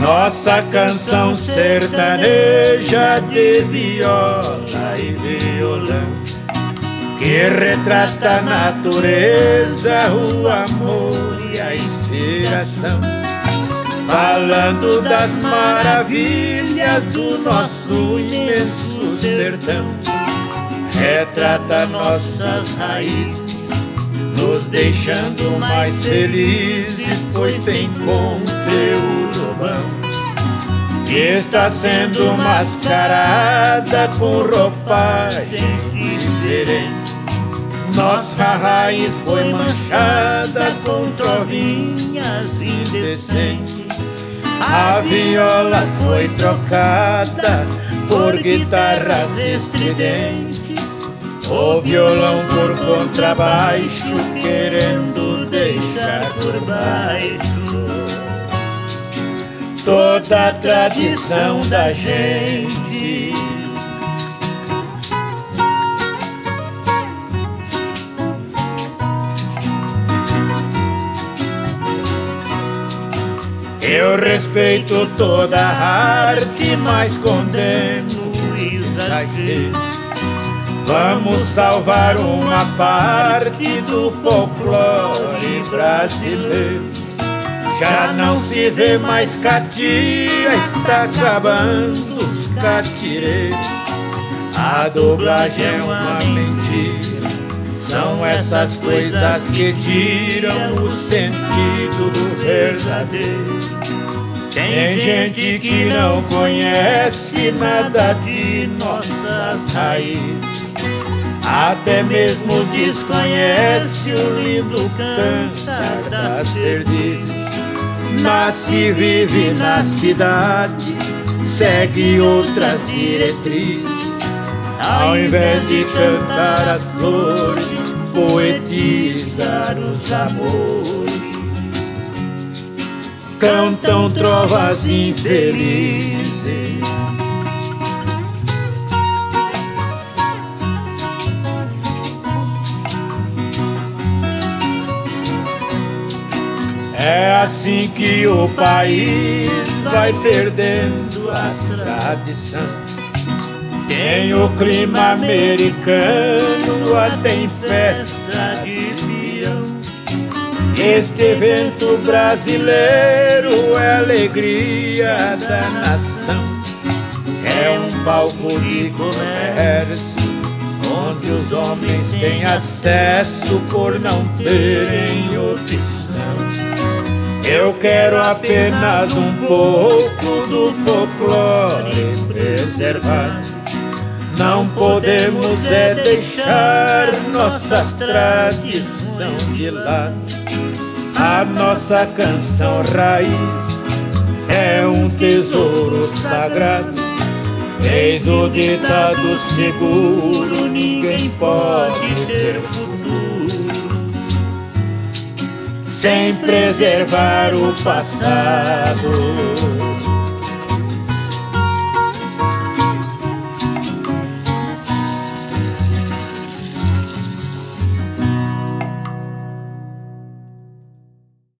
Nossa canção sertaneja de viola e violão, que retrata a natureza, o amor e a inspiração, falando das maravilhas do nosso imenso sertão. Retrata nossas raízes, nos deixando mais felizes, pois tem conteúdo bom, que está sendo mascarada com roupagem diferente. Nossa raiz foi manchada com trovinhas indecentes. A viola foi trocada por guitarras estridentes, o violão por contrabaixo, querendo deixar por baixo toda a tradição da gente. Eu respeito toda a arte, mas condeno o exagero. Vamos salvar uma parte do folclore brasileiro. Já não se vê mais catia, está acabando os catireiros. A dublagem é uma mentira, são essas coisas que tiram o sentido do verdadeiro. Tem gente que não conhece nada de nossas raízes, até mesmo desconhece o lindo cantar das perdizes. Nasce e vive na cidade, segue outras diretrizes, ao invés de cantar as flores, poetizar os amores. Cantam trovas infelizes, é assim que o país vai perdendo a tradição. Tem o clima americano, até em festa de peão. Este evento brasileiro é a alegria da nação. É um palco de comércio, onde os homens têm acesso por não terem opção. Eu quero apenas um pouco do folclore preservado. Não podemos deixar nossa tradição de lado. A nossa canção raiz é um tesouro sagrado. Eis o ditado seguro: ninguém pode ter futuro sem preservar o passado.